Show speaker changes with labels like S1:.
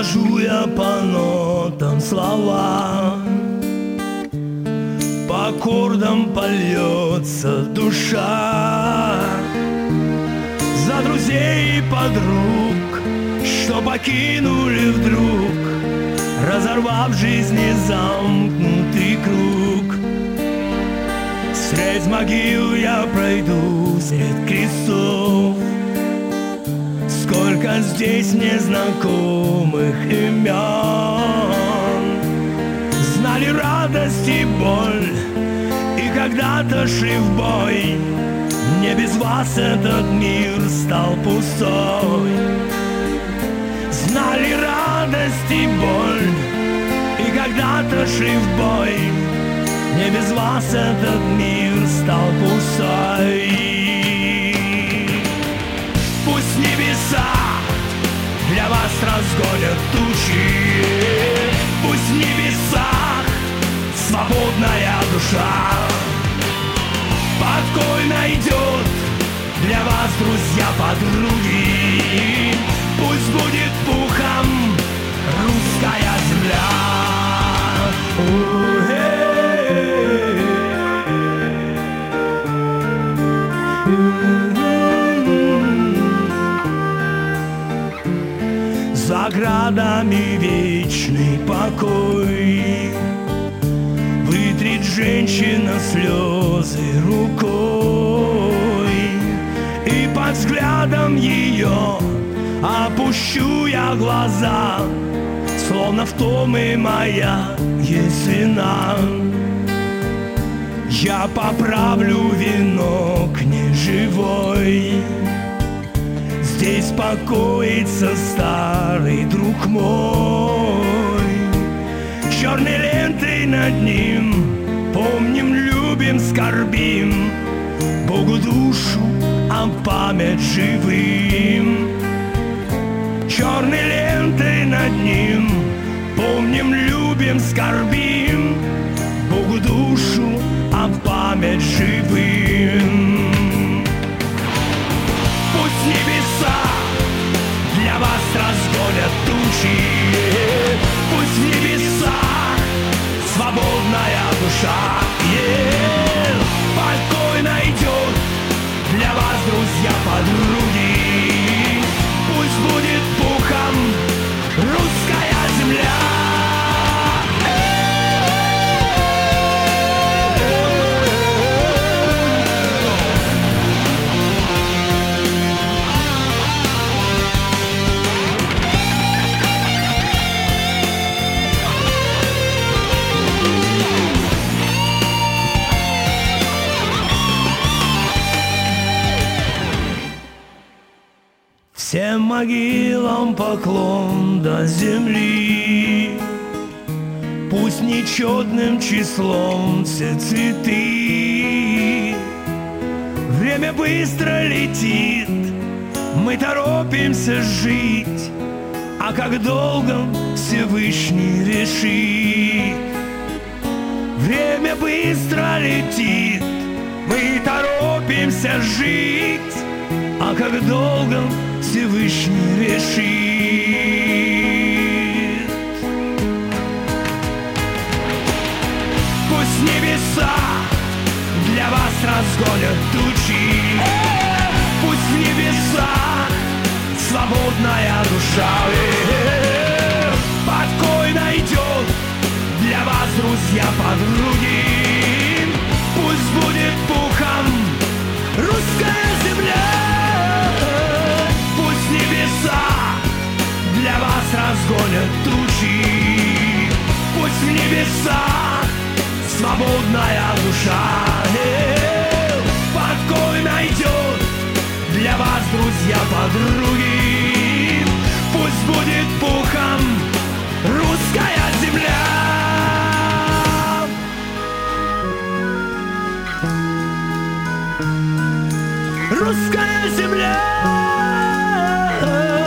S1: Вожу я по нотам слова, по аккордам польется душа. За друзей и подруг, что покинули вдруг, разорвав в жизни замкнутый круг. Средь могил я пройду, средь крестов. Сколько здесь незнакомых имен. Знали радость и боль, и когда-то шли в бой. Не без вас этот мир стал пустой. Знали радость и боль, и когда-то шли в бой. Не без вас этот мир стал пустой. Пусть небеса для вас разгонят тучи. Пусть в небесах свободная душа покой найдет для вас, друзья, подруги. Пусть будет пухом русская земля. За градами вечный покой вытрет женщина слезы рукой, и под взглядом ее опущу я глаза, словно в том и моя есть вина. Я поправлю венок неживой. Здесь покоится старый друг мой. Черной лентой над ним помним, любим, скорбим Богу душу, а память живым. Черной лентой над ним помним, любим, скорбим Богу душу, а память живым. Пусть небеса для вас разгонят тучи. Пусть в небесах свободная душа покой найдет для вас, друзья, подруги. Пусть будет пухом русская земля. Всем могилам поклон до земли. Пусть нечетным числом все цветы. Время быстро летит, мы торопимся жить, а как долго Всевышний решит. Время быстро летит, мы торопимся жить, а как долго Всевышний решит. Пусть небеса для вас разгонят тучи. Пусть в небесах свободная душа покой найдет для вас, друзья, подруги. Пусть будет пухом русская земля. Пусть небеса для вас разгонят тучи. Пусть в небесах свободная душа покой найдет для вас, друзья, подруги. Пусть будет пухом русская земля. Русская земля.